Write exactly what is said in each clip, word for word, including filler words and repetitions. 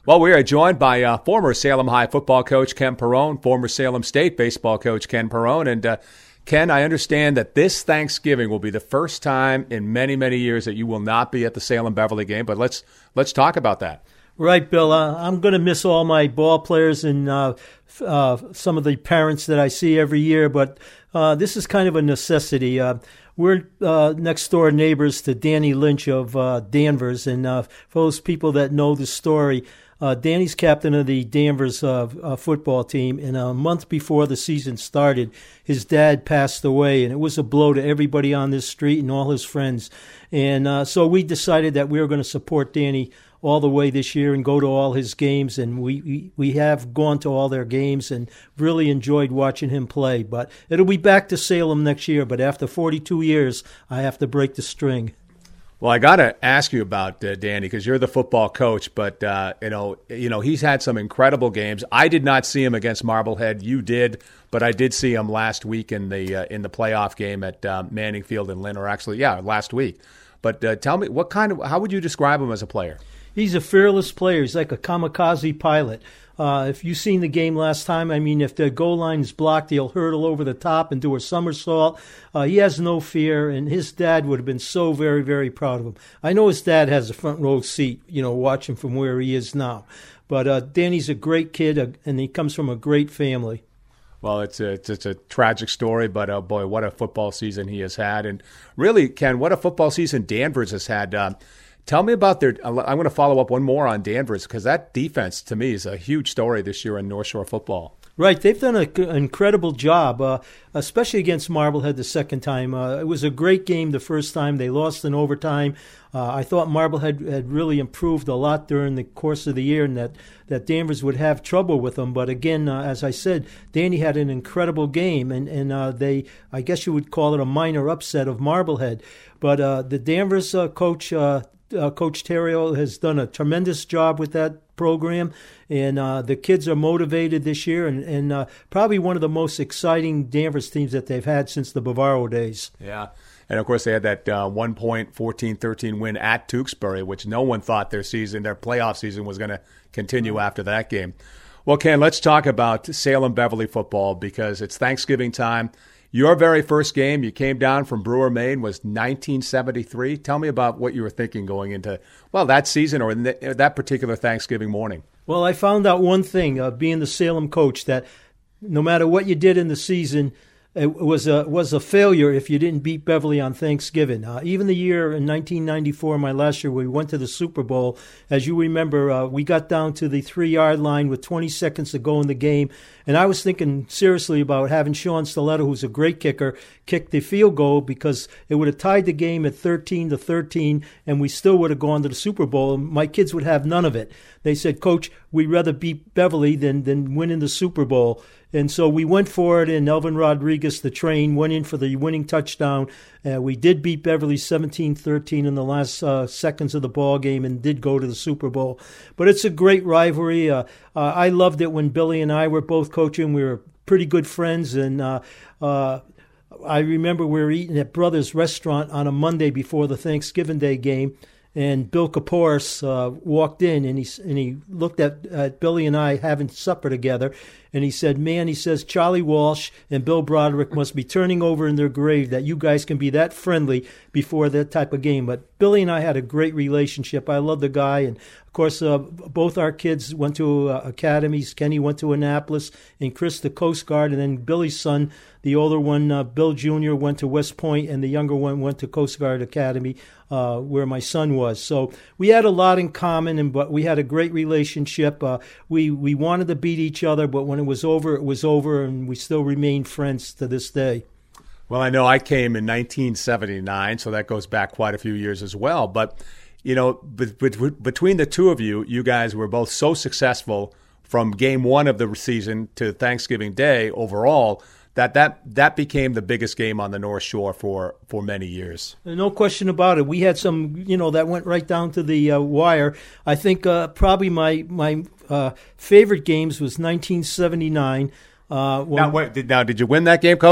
Well, we are joined by uh, former Salem High football coach Ken Perrone, former Salem State baseball coach Ken Perrone. And uh, Ken, I understand that this Thanksgiving will be the first time in many, many years that you will not be at the Salem-Beverly game. But let's let's talk about that. Right, Bill. Uh, I'm going to miss all my ball players and uh, uh, some of the parents that I see every year. But uh, this is kind of a necessity. Uh, We're uh, next-door neighbors to Danny Lynch of uh, Danvers, and uh, for those people that know the story, uh, Danny's captain of the Danvers uh, uh, football team, and a month before the season started, his dad passed away, and it was a blow to everybody on this street and all his friends. And uh, so we decided that we were going to support Danny all the way this year and go to all his games, and we, we, we have gone to all their games and really enjoyed watching him play. But it'll be back to Salem next year, but after forty-two years, I have to break the string. Well, I got to ask you about uh, Danny, because you're the football coach, but uh, you know, you know, he's had some incredible games. I did not see him against Marblehead. You did, but I did see him last week in the uh, in the playoff game at uh, Manning Field in Lynn, or actually, yeah, last week. But uh, tell me, what kind of, how would you describe him as a player? He's a fearless player. He's like a kamikaze pilot. Uh, if you've seen the game last time, I mean, if the goal line is blocked, he'll hurdle over the top and do a somersault. Uh, he has no fear, and his dad would have been so very, very proud of him. I know his dad has a front row seat, you know, watching from where he is now. But uh, Danny's a great kid, uh, and he comes from a great family. Well, it's a, it's, it's a tragic story, but, oh, boy, what a football season he has had. And really, Ken, what a football season Danvers has had. Uh, Tell me about their – I'm going to follow up one more on Danvers, because that defense, to me, is a huge story this year in North Shore football. Right. They've done an incredible job, uh, especially against Marblehead the second time. Uh, it was a great game the first time. They lost in overtime. Uh, I thought Marblehead had really improved a lot during the course of the year, and that, that Danvers would have trouble with them. But again, uh, as I said, Danny had an incredible game, and, and uh, they – I guess you would call it a minor upset of Marblehead. But uh, the Danvers uh, coach uh, – Uh, Coach Terrio has done a tremendous job with that program, and uh, the kids are motivated this year, and, and uh, probably one of the most exciting Danvers teams that they've had since the Bavaro days. Yeah, and of course they had that uh, one-point fourteen thirteen win at Tewksbury, which no one thought their season, their playoff season was going to continue after that game. Well, Ken, let's talk about Salem-Beverly football, because it's Thanksgiving time. Your very first game, you came down from Brewer, Maine, was nineteen seventy-three. Tell me about what you were thinking going into, well, that season or in the, that particular Thanksgiving morning. Well, I found out one thing, uh, being the Salem coach, that no matter what you did in the season, it was a was a failure if you didn't beat Beverly on Thanksgiving. Uh, even the year in nineteen ninety-four, my last year, we went to the Super Bowl. As you remember, uh, we got down to the three-yard line with twenty seconds to go in the game, and I was thinking seriously about having Sean Stiletto, who's a great kicker, kick the field goal, because it would have tied the game at thirteen to thirteen, and we still would have gone to the Super Bowl, and my kids would have none of it. They said, "Coach, we'd rather beat Beverly than, than win in the Super Bowl." And so we went for it, and Elvin Rodriguez, the train, went in for the winning touchdown. Uh, we did beat Beverly seventeen thirteen in the last uh, seconds of the ball game and did go to the Super Bowl. But it's a great rivalry. Uh, uh, I loved it when Billy and I were both coaching. We were pretty good friends, and uh, uh, I remember we were eating at Brothers Restaurant on a Monday before the Thanksgiving Day game, and Bill Kaporis uh, walked in, and he and he looked at, at Billy and I having supper together, and he said, "Man," he says, "Charlie Walsh and Bill Broderick must be turning over in their grave that you guys can be that friendly before that type of game." But Billy and I had a great relationship. I love the guy, and of course, uh, both our kids went to uh, academies. Kenny went to Annapolis, and Chris the Coast Guard, and then Billy's son, the older one, uh, Bill Junior, went to West Point, and the younger one went to Coast Guard Academy, uh, where my son was. So we had a lot in common, and but we had a great relationship. Uh, we we wanted to beat each other, but when it was over, it was over, and we still remain friends to this day. Well, I know I came in nineteen seventy-nine, so that goes back quite a few years as well. But, you know, be- be- between the two of you, you guys were both so successful from game one of the season to Thanksgiving Day overall that that, that became the biggest game on the North Shore for, for many years. No question about it. We had some, you know, that went right down to the uh, wire. I think uh, probably my, my uh, favorite games was nineteen seventy-nine. Uh, now, wait, did, now, did you win that game, Coach?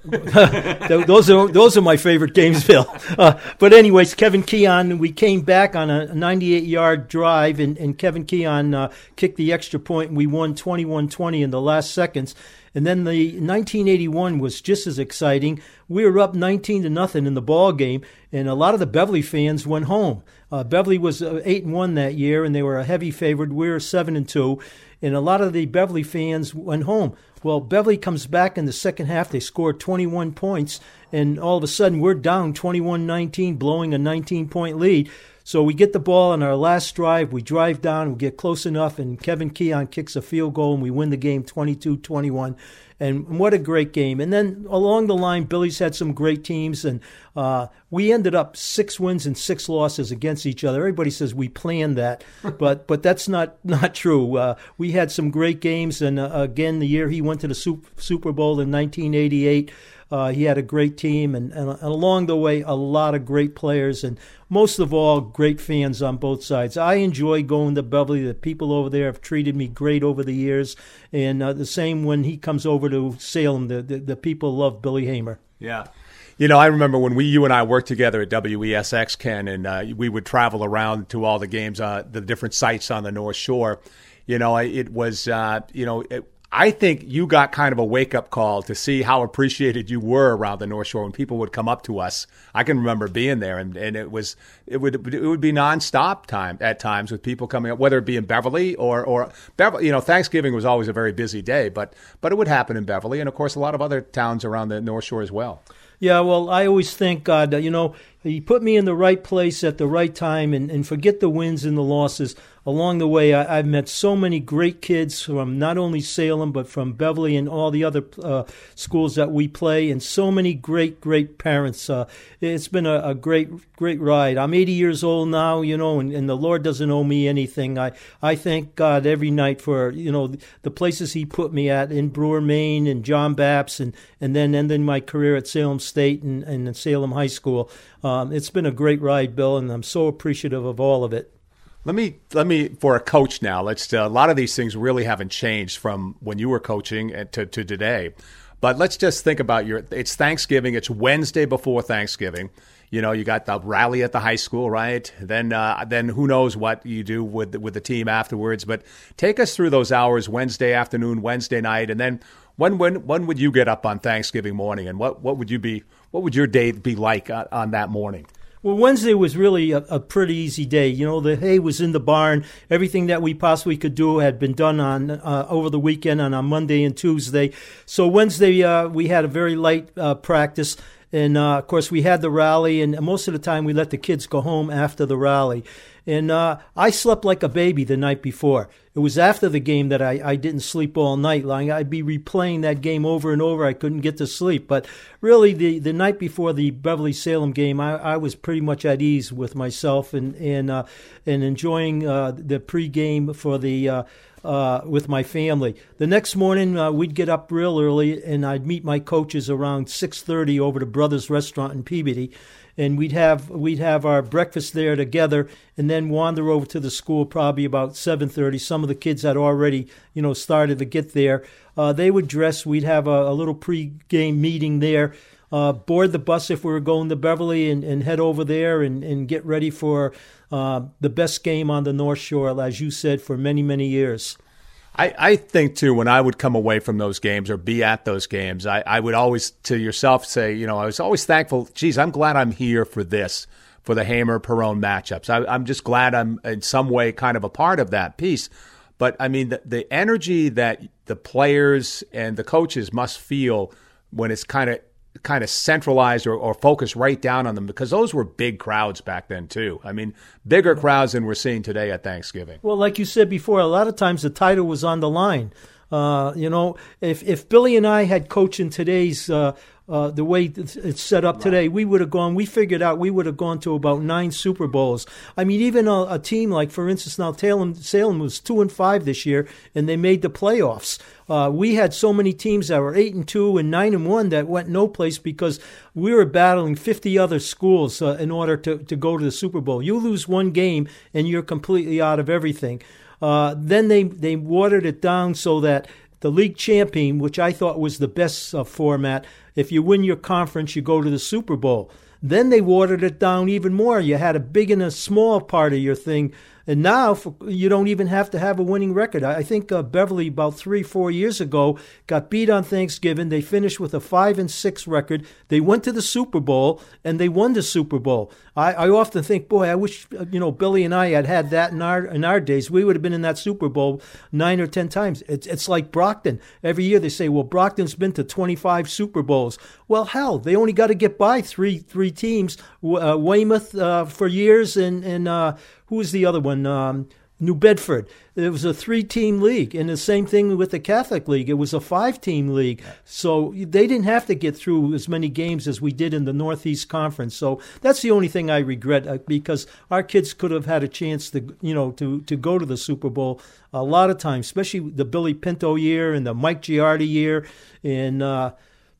those are those are my favorite games, Bill. Uh, but anyways, Kevin Keon, we came back on a ninety-eight-yard drive, and, and Kevin Keon uh, kicked the extra point, and we won twenty-one twenty in the last seconds. And then the nineteen eighty-one was just as exciting. We were up nineteen to nothing in the ball game, and a lot of the Beverly fans went home. Uh, Beverly was uh, eight and one that year, and they were a heavy favorite. We were seven and two, and a lot of the Beverly fans went home. Well, Beverly comes back in the second half. They scored twenty-one points, and all of a sudden we're down twenty-one nineteen, blowing a nineteen-point lead. So we get the ball on our last drive. We drive down. We get close enough, and Kevin Keon kicks a field goal, and we win the game twenty-two twenty-one. And what a great game. And then along the line, Billy's had some great teams, and uh, we ended up six wins and six losses against each other. Everybody says we planned that, but but that's not, not true. Uh, we had some great games, and uh, again, the year he went to the Super Bowl in nineteen eighty-eight, Uh, he had a great team, and, and, and along the way, a lot of great players, and most of all, great fans on both sides. I enjoy going to Beverly. The people over there have treated me great over the years, and uh, the same when he comes over to Salem. The, the, the people love Billy Hamer. Yeah. You know, I remember when we, you and I worked together at W E S X, Ken, and uh, we would travel around to all the games, uh, the different sites on the North Shore. You know, it was, uh, you know, it, I think you got kind of a wake-up call to see how appreciated you were around the North Shore when people would come up to us. I can remember being there, and, and it was it would it would be nonstop time at times with people coming up, whether it be in Beverly or or Beverly. You know, Thanksgiving was always a very busy day, but but it would happen in Beverly, and of course a lot of other towns around the North Shore as well. Yeah, well, I always thank God that, you know, he put me in the right place at the right time, and, and forget the wins and the losses. Along the way, I, I've met so many great kids from not only Salem, but from Beverly and all the other uh, schools that we play, and so many great, great parents. Uh, it's been a, a great, great ride. I'm eighty years old now, you know, and, and the Lord doesn't owe me anything. I, I thank God every night for, you know, the places he put me at in Brewer, Maine, and John Baptist, and, and then ending my career at Salem State and, and Salem High School. Um, it's been a great ride, Bill, and I'm so appreciative of all of it. Let me, let me, for a coach now, let's, uh, a lot of these things really haven't changed from when you were coaching to, to today. But let's just think about your, it's Thanksgiving, it's Wednesday before Thanksgiving. You know, you got the rally at the high school, right? Then, uh, then who knows what you do with, with the team afterwards. But take us through those hours, Wednesday afternoon, Wednesday night, and then when, when, when would you get up on Thanksgiving morning, and what, what would you be, what would your day be like on, on that morning? Well, Wednesday was really a, a pretty easy day. You know, the hay was in the barn. Everything that we possibly could do had been done on uh, over the weekend and on Monday and Tuesday. So Wednesday, uh, we had a very light uh, practice. And, uh, of course, we had the rally, and most of the time we let the kids go home after the rally. And uh, I slept like a baby the night before. It was after the game that I, I didn't sleep all night long. I'd be replaying that game over and over. I couldn't get to sleep. But really, the, the night before the Beverly-Salem game, I, I was pretty much at ease with myself and and, uh, and enjoying uh, the pregame for the uh, uh, with my family. The next morning, uh, we'd get up real early, and I'd meet my coaches around six thirty over to Brothers Restaurant in Peabody. And we'd have we'd have our breakfast there together, and then wander over to the school probably about seven thirty. Some of the kids had already, you know, started to get there. Uh, they would dress. We'd have a, a little pre-game meeting there. Uh, board the bus if we were going to Beverly, and, and head over there and, and get ready for uh, the best game on the North Shore, as you said, for many, many years. I, I think, too, when I would come away from those games or be at those games, I, I would always, to yourself, say, you know, I was always thankful, geez, I'm glad I'm here for this, for the Hamer-Perrone matchups. I, I'm just glad I'm in some way kind of a part of that piece. But, I mean, the, the energy that the players and the coaches must feel when it's kind of kind of centralized or, or focused right down on them, because those were big crowds back then too. I mean, bigger crowds than we're seeing today at Thanksgiving. Well, like you said before, a lot of times the title was on the line. Uh, you know, if if Billy and I had coached in today's uh, uh, the way it's set up today, we would have gone. We figured out we would have gone to about nine Super Bowls. I mean, even a, a team like, for instance, now Salem, Salem was two and five this year, and they made the playoffs. Uh, we had so many teams that were eight and two and nine and one that went no place because we were battling fifty other schools uh, in order to to go to the Super Bowl. You lose one game and you're completely out of everything. Uh, then they, they watered it down so that the league champion, which I thought was the best uh, format, if you win your conference, you go to the Super Bowl. Then they watered it down even more. You had a big and a small part of your thing. And now for, you don't even have to have a winning record. I, I think uh, Beverly, about three, four years ago, got beat on Thanksgiving. They finished with a five and six record. They went to the Super Bowl, and they won the Super Bowl. I, I often think, boy, I wish you know Billy and I had had that in our in our days. We would have been in that Super Bowl nine or ten times. It's it's like Brockton. Every year they say, well, Brockton's been to twenty-five Super Bowls. Well, hell, they only got to get by three three teams. Uh, Weymouth uh, for years, and and uh, who was the other one? Um, New Bedford. It was a three-team league, and the same thing with the Catholic League. It was a five-team league, so they didn't have to get through as many games as we did in the Northeast Conference. So that's the only thing I regret, uh, because our kids could have had a chance to, you know, to to go to the Super Bowl a lot of times, especially the Billy Pinto year and the Mike Giardi year, and uh,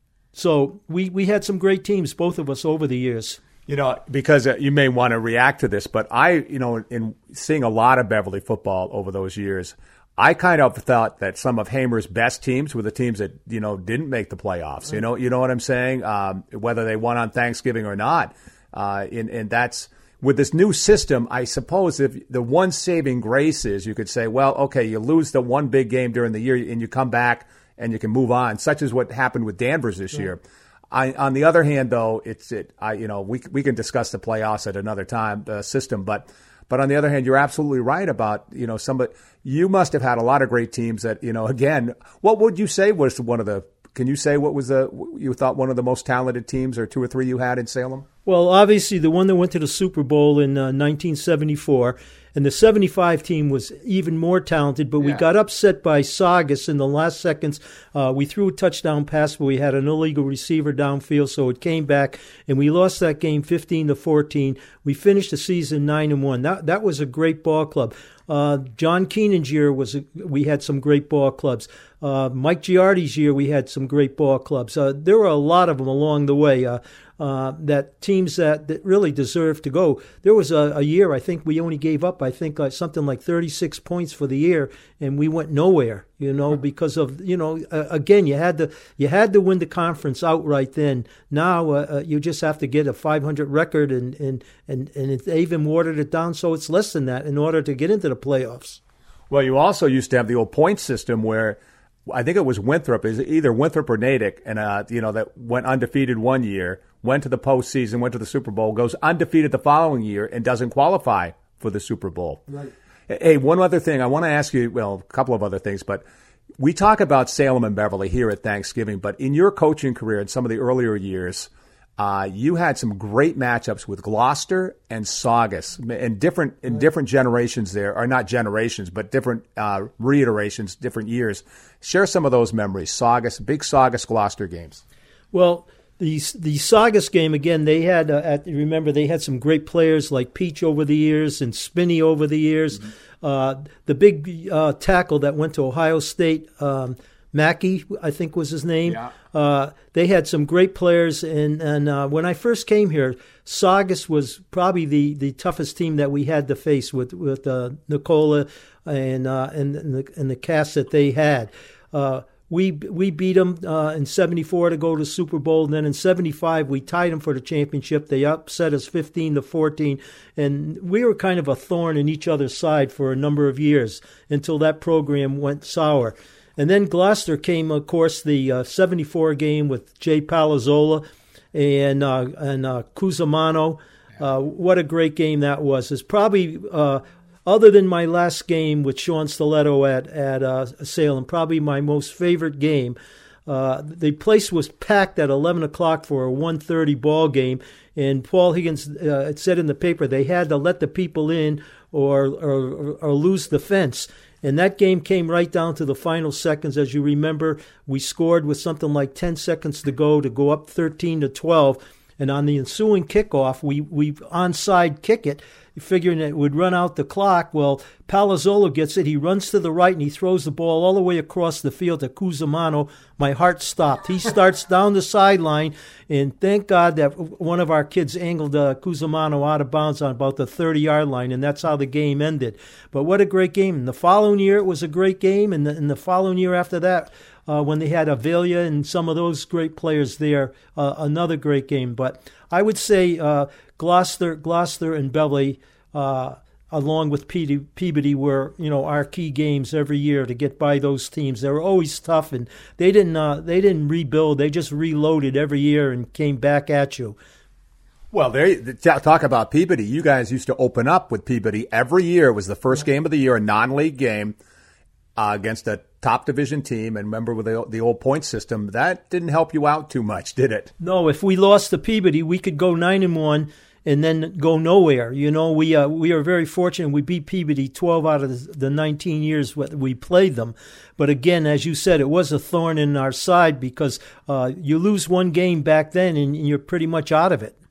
so we we had some great teams, both of us, over the years. You know, because uh, you may want to react to this, but I, you know, in seeing a lot of Beverly football over those years, I kind of thought that some of Hamer's best teams were the teams that, you know, didn't make the playoffs. You know, you know what I'm saying? Um, whether they won on Thanksgiving or not. Uh, and, and that's, with this new system, I suppose if the one saving grace is you could say, well, okay, you lose the one big game during the year and you come back and you can move on, such as what happened with Danvers this yeah. year. I, on the other hand, though, it's it. I you know we we can discuss the playoffs at another time, the system, but but on the other hand, you're absolutely right about you know somebody. You must have had a lot of great teams that you know. Again, what would you say was one of the? Can you say what was the you thought one of the most talented teams, or two or three you had in Salem? Well, obviously the one that went to the Super Bowl in uh, nineteen seventy-four, and the seventy-five team was even more talented, but we yeah. got upset by Saugus in the last seconds. Uh, we threw a touchdown pass, but we had an illegal receiver downfield, so it came back, and we lost that game fifteen to fourteen. We finished the season nine and one. That that was a great ball club. Uh, John Keenan's year was a, we had some great ball clubs. Uh, Mike Giardi's year, we had some great ball clubs. Uh, there were a lot of them along the way. Uh, uh, that teams that, that really deserved to go. There was a, a year I think we only gave up I think like something like thirty-six points for the year, and we went nowhere. You know, because of you know uh, again you had to you had to win the conference outright then. Now uh, uh, you just have to get a five hundred record, and and and and it, they even watered it down so it's less than that in order to get into the playoffs. Well, you also used to have the old point system where I think it was Winthrop, is either Winthrop or Natick, and uh, you know that went undefeated one year, went to the postseason, went to the Super Bowl, goes undefeated the following year, and doesn't qualify for the Super Bowl. Right. Hey, one other thing I want to ask you. Well, a couple of other things, but we talk about Salem and Beverly here at Thanksgiving. But in your coaching career, in some of the earlier years, uh, you had some great matchups with Gloucester and Saugus, in different in right. different generations. There are not generations, but different uh, reiterations, different years. Share some of those memories. Saugus, big Saugus Gloucester games. Well, the the Saugus game again. They had uh, at, remember they had some great players like Peach over the years and Spinney over the years. Mm-hmm. Uh, the big uh, tackle that went to Ohio State, um, Mackey, I think was his name. Yeah. Uh, they had some great players, and and uh, when I first came here, Saugus was probably the, the toughest team that we had to face with with uh, Nicola and uh, and and the, and the cast that they had. Uh, We we beat them uh, in seventy-four to go to the Super Bowl, and then in seventy-five we tied them for the championship. They upset us fifteen to fourteen, and we were kind of a thorn in each other's side for a number of years until that program went sour. And then Gloucester came, of course, the uh, seventy-four game with Jay Palazzola and uh, and uh, Cusimano. Uh, what a great game that was! It's probably uh, other than my last game with Sean Stiletto at at uh, Salem, probably my most favorite game. Uh, the place was packed at eleven o'clock for a one thirty ball game, and Paul Higgins uh, it said in the paper they had to let the people in or, or or lose the fence. And that game came right down to the final seconds. As you remember, we scored with something like ten seconds to go to go up thirteen to twelve. And on the ensuing kickoff, we we onside kick it, figuring it would run out the clock. Well, Palazzola gets it. He runs to the right, and he throws the ball all the way across the field to Cusimano. My heart stopped. He starts down the sideline, and thank God that one of our kids angled uh, Cusimano out of bounds on about the thirty-yard line, and that's how the game ended. But what a great game. And the following year, it was a great game, and the, and the following year after that, uh, when they had Avila and some of those great players there. Uh, another great game. But I would say uh, Gloucester, Gloucester and Beverly, uh, along with Peabody, were, you know, our key games every year to get by those teams. They were always tough, and they didn't uh, they didn't rebuild. They just reloaded every year and came back at you. Well, there. Talk about Peabody. You guys used to open up with Peabody every year. It was the first game of the year, a non-league game uh, against a top division team. And remember, with the, the old point system, that didn't help you out too much, did it? No. If we lost to Peabody, we could go nine and one. And then go nowhere. You know, we uh, we are very fortunate. We beat Peabody twelve out of the nineteen years we played them. But again, as you said, it was a thorn in our side because uh, you lose one game back then and you're pretty much out of it.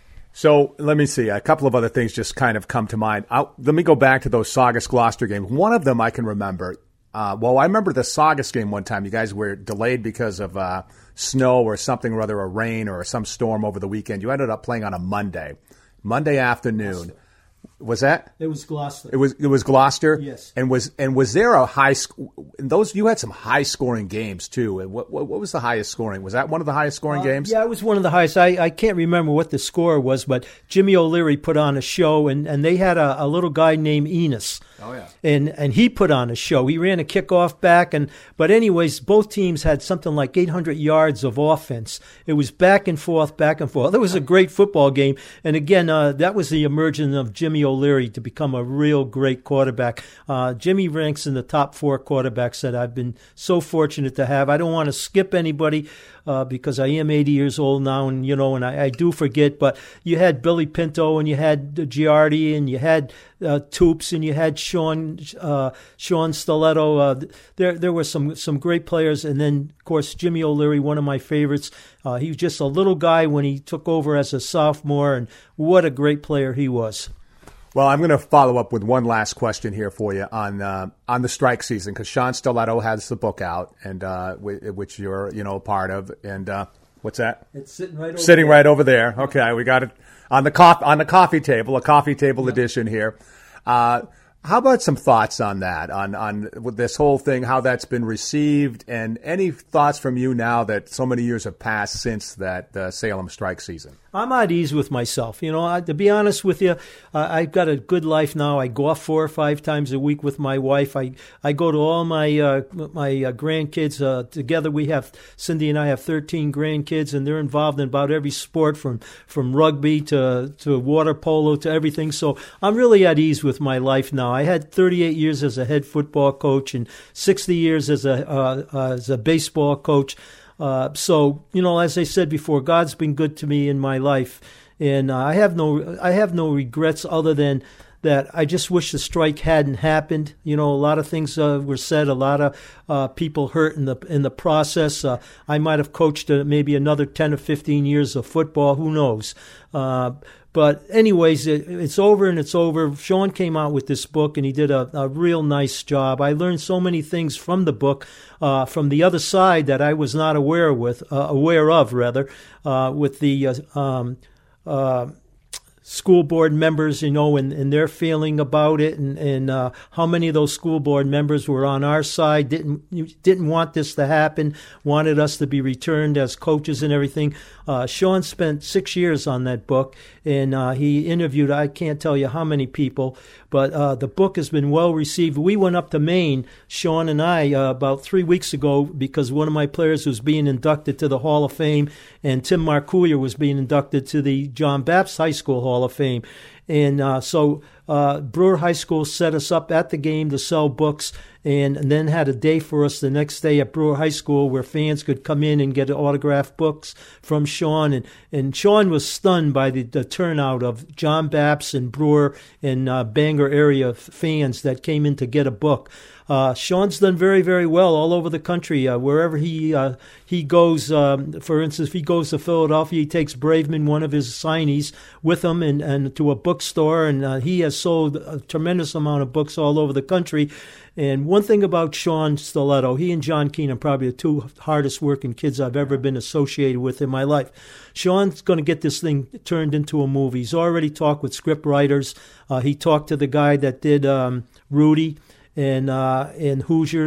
So let me see. A couple of other things just kind of come to mind. I'll, let me go back to those Saugus-Gloucester games. One of them I can remember. Uh, well, I remember the Saugus game one time. You guys were delayed because of uh, snow or something or other, a rain or some storm over the weekend. You ended up playing on a Monday, Monday afternoon. Gloucester. Was that? It was Gloucester. It was it was Gloucester. Yes. And was and was there a high sc- those? You had some high scoring games too. What, what what was the highest scoring? Was that one of the highest scoring uh, games? Yeah, it was one of the highest. I, I can't remember what the score was, but Jimmy O'Leary put on a show, and, and they had a, a little guy named Enos. Oh yeah. And and he put on a show. He ran a kickoff back, and but anyways, both teams had something like eight hundred yards of offense. It was back and forth, back and forth. It was a great football game. And again, uh, that was the emergence of Jimmy O'Leary to become a real great quarterback. Uh, Jimmy ranks in the top four quarterbacks that I've been so fortunate to have. I don't want to skip anybody uh, because I am eighty years old now, and you know, and I, I do forget. But you had Billy Pinto, and you had Giardi, and you had uh, Toops, and you had Sean uh, Sean Stiletto. Uh, there there were some some great players, and then of course Jimmy O'Leary, one of my favorites. Uh, he was just a little guy when he took over as a sophomore, and what a great player he was. Well, I'm going to follow up with one last question here for you on uh, on the strike season, because Sean Stiletto has the book out, and uh, w- which you're you know a part of. And uh, what's that? It's sitting right over sitting there. right over there. Okay, we got it on the cof- on the coffee table, a coffee table yep. edition here. Uh, how about some thoughts on that, on on with this whole thing, how that's been received, and any thoughts from you now that so many years have passed since that uh, Salem strike season? I'm at ease with myself. You know, I, to be honest with you, uh, I've got a good life now. I go off four or five times a week with my wife. I, I go to all my uh, my uh, grandkids. Uh, together we have, Cindy and I have thirteen grandkids, and they're involved in about every sport from, from rugby to, to water polo to everything. So I'm really at ease with my life now. I had thirty-eight years as a head football coach and sixty years as a uh, uh, as a baseball coach. Uh, so, you know, as I said before, God's been good to me in my life, and uh, I have no, I have no regrets other than that. I just wish the strike hadn't happened. You know, a lot of things uh, were said, a lot of uh, people hurt in the in the process. Uh, I might have coached uh, maybe another ten or fifteen years of football. Who knows? Uh, But anyways, it, it's over and it's over. Sean came out with this book, and he did a, a real nice job. I learned so many things from the book, uh, from the other side that I was not aware with, uh, aware of rather, uh, with the uh, um, uh, school board members, you know, and, and their feeling about it, and, and uh, how many of those school board members were on our side, didn't didn't want this to happen, wanted us to be returned as coaches and everything. Uh, Sean spent six years on that book, and uh, he interviewed, I can't tell you how many people, but uh, the book has been well received. We went up to Maine, Sean and I, uh, about three weeks ago, because one of my players was being inducted to the Hall of Fame, and Tim Marcoulier was being inducted to the John Baptist High School Hall of Fame. And uh, so uh, Brewer High School set us up at the game to sell books, and, and then had a day for us the next day at Brewer High School where fans could come in and get autographed books from Sean. And, and Sean was stunned by the, the turnout of John Baptist and Brewer and uh, Bangor area fans that came in to get a book. Uh, Sean's done very, very well all over the country. Uh, wherever he uh, he goes, um, for instance, if he goes to Philadelphia, he takes Braveman, one of his signees, with him and, and to a bookstore, and uh, he has sold a tremendous amount of books all over the country. And one thing about Sean Stiletto, he and John Keane are probably the two hardest working kids I've ever been associated with in my life. Sean's going to get this thing turned into a movie. He's already talked with script writers. Uh, he talked to the guy that did um, Rudy and uh, and Hoosiers,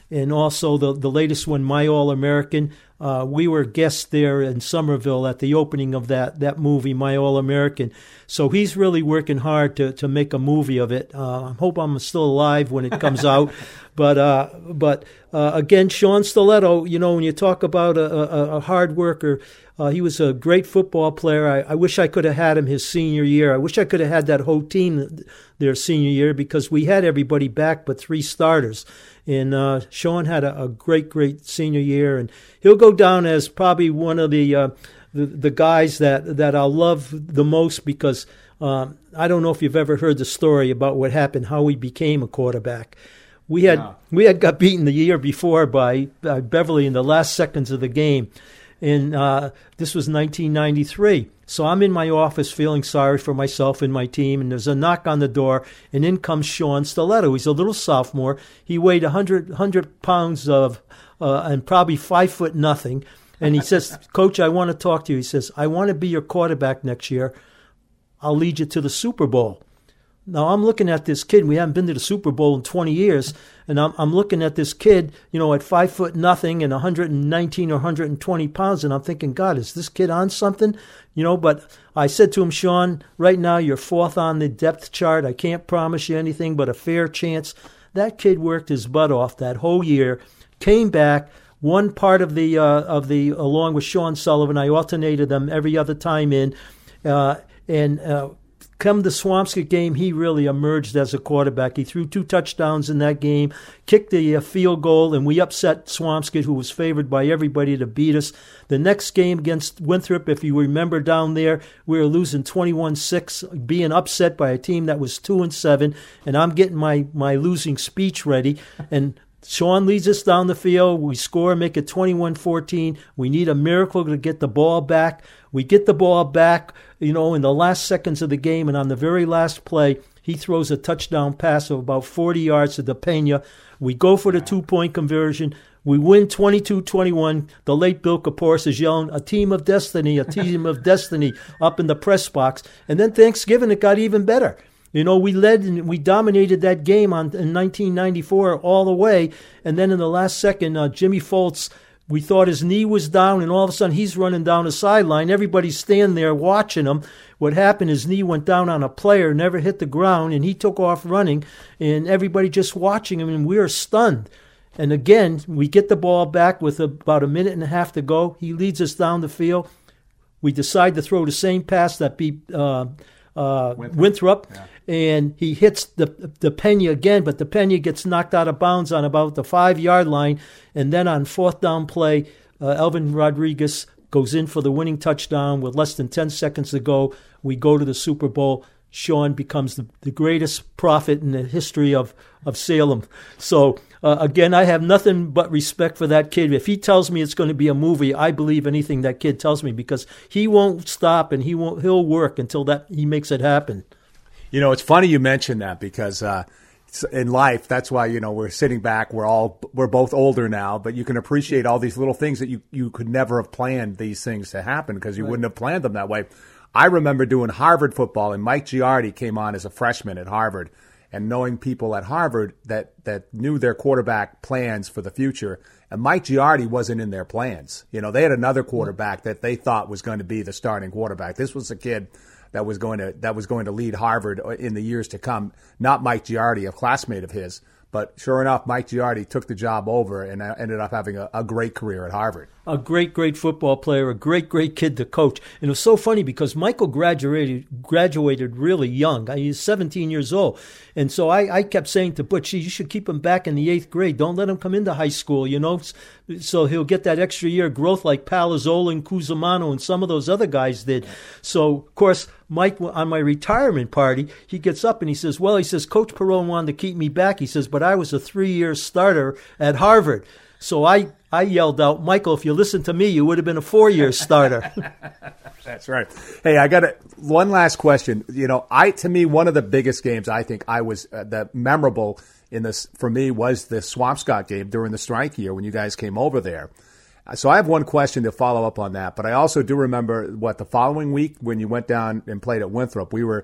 and also the, the latest one, My All-American. Uh, we were guests there in Somerville at the opening of that, that movie, My All-American. So he's really working hard to, to make a movie of it. Uh, I hope I'm still alive when it comes out. But uh, but uh, again, Sean Stiletto, you know, when you talk about a, a, a hard worker, uh, he was a great football player. I, I wish I could have had him his senior year. I wish I could have had that whole team their senior year, because we had everybody back but three starters. And uh, Sean had a, a great, great senior year, and he'll go down as probably one of the uh, the, the guys that, that I'll love the most, because um, I don't know if you've ever heard the story about what happened, how he became a quarterback. We had yeah. we had got beaten the year before by, by Beverly in the last seconds of the game, and uh, this was nineteen ninety-three. So I'm in my office feeling sorry for myself and my team, and there's a knock on the door, and in comes Sean Stiletto. He's a little sophomore. He weighed one hundred, one hundred pounds of uh, and probably five foot nothing. And he says, "Coach, I want to talk to you." He says, "I want to be your quarterback next year. I'll lead you to the Super Bowl." Now, I'm looking at this kid. We haven't been to the Super Bowl in twenty years, and I'm, I'm looking at this kid, you know, at five foot nothing and one hundred nineteen or one hundred twenty pounds, and I'm thinking, God, is this kid on something? You know, but I said to him, Sean, right now you're fourth on the depth chart. I can't promise you anything but a fair chance. That kid worked his butt off that whole year, came back, won part of the, uh, of the along with Sean Sullivan. I alternated them every other time in, uh, and uh come the Swampscott game, he really emerged as a quarterback. He threw two touchdowns in that game, kicked the uh, field goal, and we upset Swampscott, who was favored by everybody to beat us. The next game against Winthrop, if you remember down there, we were losing twenty-one six, being upset by a team that was two and seven, and I'm getting my, my losing speech ready, and Sean leads us down the field. We score, make it twenty-one fourteen. We need a miracle to get the ball back. We get the ball back, you know, in the last seconds of the game, and on the very last play, he throws a touchdown pass of about forty yards to DePena. We go for the two-point conversion. We win twenty-two twenty-one. The late Bill Kaporis is yelling, "A team of destiny, a team of destiny," up in the press box. And then Thanksgiving, it got even better. You know, we led and we dominated that game on in nineteen ninety-four all the way. And then in the last second, uh, Jimmy Foltz, we thought his knee was down, and all of a sudden he's running down the sideline. Everybody's standing there watching him. What happened, his knee went down on a player, never hit the ground, and he took off running, and everybody just watching him, and we were stunned. And again, we get the ball back with about a minute and a half to go. He leads us down the field. We decide to throw the same pass that beat uh, uh, Winthrop, Winthrop yeah. and he hits the DePena again, but DePena gets knocked out of bounds on about the five-yard line, and then on fourth down play, uh, Elvin Rodriguez goes in for the winning touchdown with less than ten seconds to go. We go to the Super Bowl. Sean becomes the, the greatest prophet in the history of, of Salem. So, uh, again, I have nothing but respect for that kid. If he tells me it's going to be a movie, I believe anything that kid tells me, because he won't stop and he won't, he'll work until that he makes it happen. You know, it's funny you mentioned that, because uh, in life, that's why, you know, we're sitting back. We're all we're both older now, but you can appreciate all these little things that you, you could never have planned these things to happen, because you right. wouldn't have planned them that way. I remember doing Harvard football, and Mike Giardi came on as a freshman at Harvard, and knowing people at Harvard that, that knew their quarterback plans for the future, and Mike Giardi wasn't in their plans. You know, they had another quarterback that they thought was going to be the starting quarterback. This was a kid that was going to that was going to lead Harvard in the years to come, not Mike Giardi, a classmate of his. But sure enough, Mike Giardi took the job over and ended up having a, a great career at Harvard. A great, great football player, a great, great kid to coach. And it was so funny because Michael graduated graduated really young. He was seventeen years old. And so I, I kept saying to Butch, you should keep him back in the eighth grade. Don't let him come into high school, you know, so he'll get that extra year of growth like Palazzolo and Cusimano and some of those other guys did. So, of course, Mike, on my retirement party, he gets up and he says, well, he says, Coach Perone wanted to keep me back. He says, but I was a three-year starter at Harvard. So I, I yelled out, Michael, if you listened to me, you would have been a four-year starter. That's right. Hey, I got a, one last question. You know, I to me, one of the biggest games I think I was uh, that memorable in this for me was the Swampscott game during the strike year when you guys came over there. So I have one question to follow up on that, but I also do remember what the following week when you went down and played at Winthrop, we were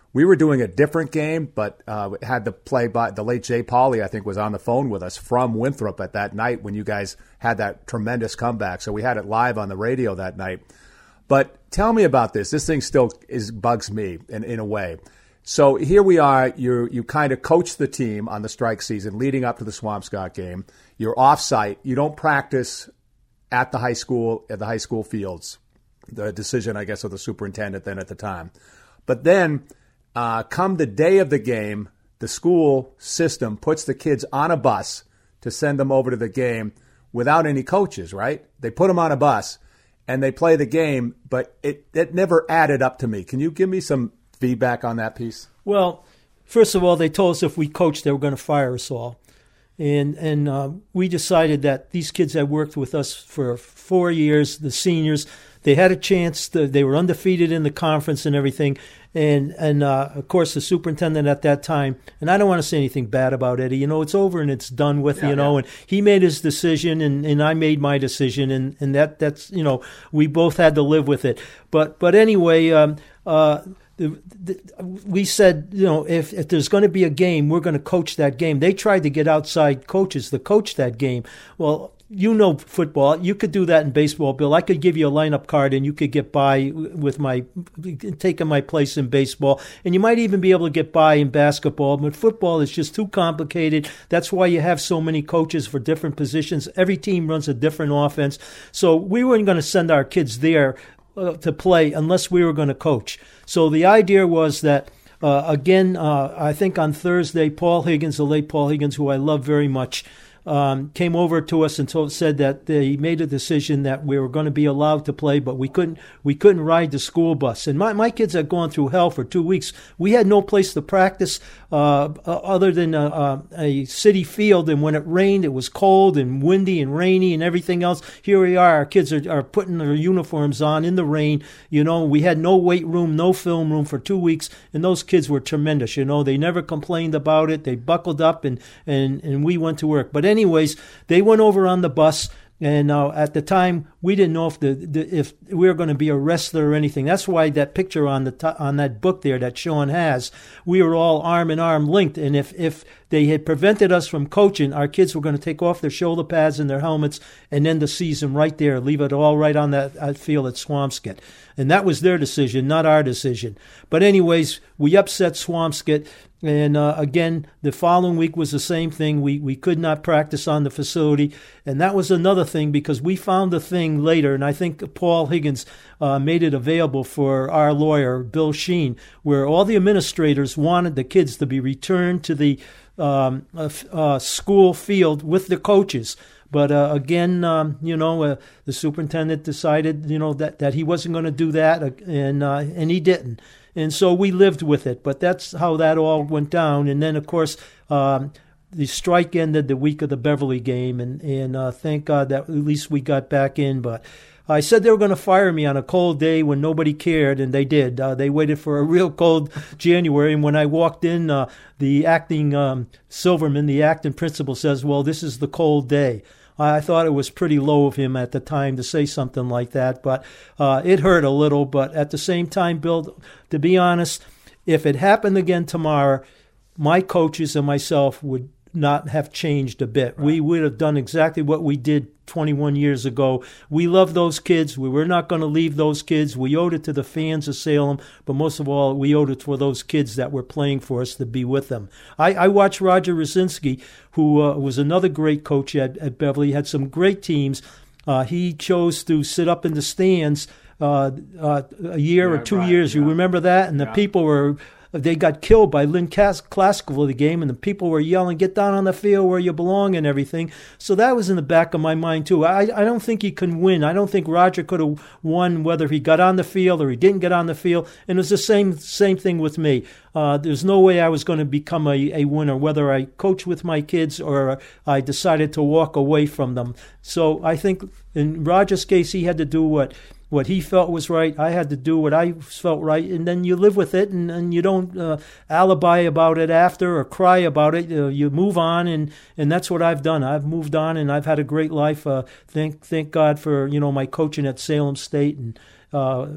We were doing a different game, but uh, had the play by the late Jay Pauley, I think, was on the phone with us from Winthrop at that night when you guys had that tremendous comeback. So we had it live on the radio that night. But tell me about this. This thing still is bugs me in, in a way. So here we are. You you kind of coach the team on the strike season leading up to the Swampscott game. You're off-site. You don't practice at the high school, at the high school fields. The decision, I guess, of the superintendent then at the time. But then uh, come the day of the game, the school system puts the kids on a bus to send them over to the game without any coaches, right? They put them on a bus and they play the game, but it, it never added up to me. Can you give me some feedback on that piece? Well, first of all, they told us if we coached, they were going to fire us all. And and uh, we decided that these kids had worked with us for four years, the seniors, they had a chance. To, they were undefeated in the conference and everything. And, and uh, of course, the superintendent at that time, and I don't want to say anything bad about Eddie, you know, it's over and it's done with, yeah, you know, yeah. and he made his decision and, and I made my decision, and, and that that's, you know, we both had to live with it. But, but anyway, um, uh, the, the, we said, you know, if, if there's going to be a game, we're going to coach that game. They tried to get outside coaches to coach that game. Well, you know football. You could do that in baseball, Bill. I could give you a lineup card and you could get by with my taking my place in baseball. And you might even be able to get by in basketball. But football is just too complicated. That's why you have so many coaches for different positions. Every team runs a different offense. So we weren't going to send our kids there uh, to play unless we were going to coach. So the idea was that, uh, again, uh, I think on Thursday, Paul Higgins, the late Paul Higgins, who I love very much, Um, came over to us and told, said that they made a decision that we were going to be allowed to play, but we couldn't we couldn't ride the school bus. And my, my kids had gone through hell for two weeks. We had no place to practice uh, other than a, a city field, and when it rained, it was cold and windy and rainy and everything else. Here we are. Our kids are, are putting their uniforms on in the rain. You know, we had no weight room, no film room for two weeks, and those kids were tremendous. You know, they never complained about it. They buckled up, and, and, and we went to work. But anyways, they went over on the bus, and uh, at the time we didn't know if the, the if we were going to be a wrestler or anything. That's why that picture on the t- on that book there that Sean has, we were all arm in arm linked. And if if they had prevented us from coaching, our kids were going to take off their shoulder pads and their helmets and end the season right there, leave it all right on that, that field at Swampscott. And that was their decision, not our decision. But anyways, we upset Swampscott. And uh, again, the following week was the same thing. We we could not practice on the facility. And that was another thing, because we found a thing later, and I think Paul Higgins uh, made it available for our lawyer, Bill Sheen, where all the administrators wanted the kids to be returned to the um, uh, uh, school field with the coaches. But uh, again, um, you know, uh, the superintendent decided, you know, that, that he wasn't going to do that, uh, and uh, and he didn't. And so we lived with it. But that's how that all went down. And then, of course, um, the strike ended the week of the Beverly game, and, and uh, thank God that at least we got back in. But I said they were going to fire me on a cold day when nobody cared, and they did. Uh, they waited for a real cold January, and when I walked in, uh, the acting um, Silverman, the acting principal, says, well, this is the cold day. I thought it was pretty low of him at the time to say something like that, but uh, it hurt a little. But at the same time, Bill, to be honest, if it happened again tomorrow, my coaches and myself would not have changed a bit. Right. We would have done exactly what we did twenty-one years ago. We love those kids. We were not going to leave those kids. We owed it to the fans of Salem, but most of all, we owed it for those kids that were playing for us to be with them. I, I watched Roger Rosinski, who uh, was another great coach at, at Beverly, had some great teams. Uh, he chose to sit up in the stands uh, uh, a year yeah, or two right, years. Yeah. You remember that? And the yeah. people were... They got killed by Lynn Classical of the game, and the people were yelling, get down on the field where you belong and everything. So that was in the back of my mind, too. I, I don't think he can win. I don't think Roger could have won whether he got on the field or he didn't get on the field. And it was the same same thing with me. Uh, there's no way I was going to become a, a winner, whether I coach with my kids or I decided to walk away from them. So I think in Roger's case, he had to do what... What he felt was right, I had to do what I felt right, and then you live with it, and, and you don't uh, alibi about it after or cry about it. Uh, you move on, and, and that's what I've done. I've moved on, and I've had a great life. Uh, thank thank God for you know my coaching at Salem State, and uh,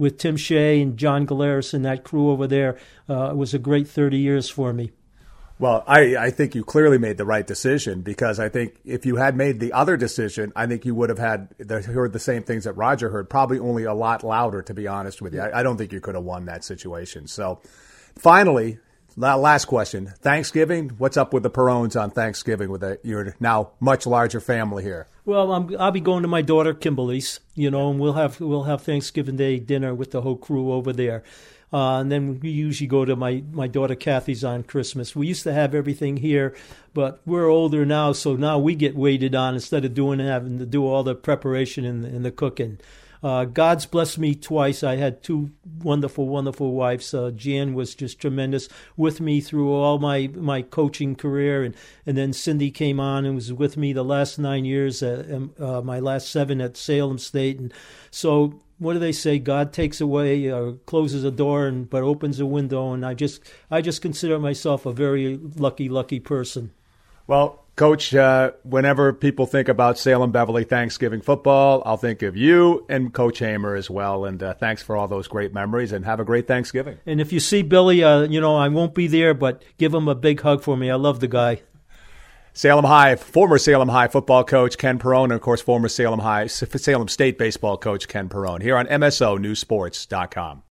with Tim Shea and John Galeris and that crew over there. Uh, it was a great thirty years for me. Well, I, I think you clearly made the right decision, because I think if you had made the other decision, I think you would have had the, heard the same things that Roger heard, probably only a lot louder, to be honest with you. I, I don't think you could have won that situation. So finally, last question. Thanksgiving, what's up with the Perones on Thanksgiving with a, your now much larger family here? Well, I'm, I'll be going to my daughter Kimberly's, you know, and we'll have we'll have Thanksgiving Day dinner with the whole crew over there. Uh, and then we usually go to my, my daughter Kathy's on Christmas. We used to have everything here, but we're older now, so now we get waited on instead of doing having to do all the preparation and, and the cooking. Uh, God's blessed me twice. I had two wonderful, wonderful wives. Uh, Jan was just tremendous with me through all my, my coaching career, and, and then Cindy came on and was with me the last nine years, uh, uh, my last seven at Salem State. And so, what do they say? God takes away or closes a door, and but opens a window. And I just, I just consider myself a very lucky, lucky person. Well, Coach, uh, whenever people think about Salem Beverly Thanksgiving football, I'll think of you and Coach Hamer as well. And uh, thanks for all those great memories, and have a great Thanksgiving. And if you see Billy, uh, you know, I won't be there, but give him a big hug for me. I love the guy. Salem High, former Salem High football coach Ken Perrone, and of course former Salem High, Salem State baseball coach Ken Perrone, here on M S O News Sports dot com.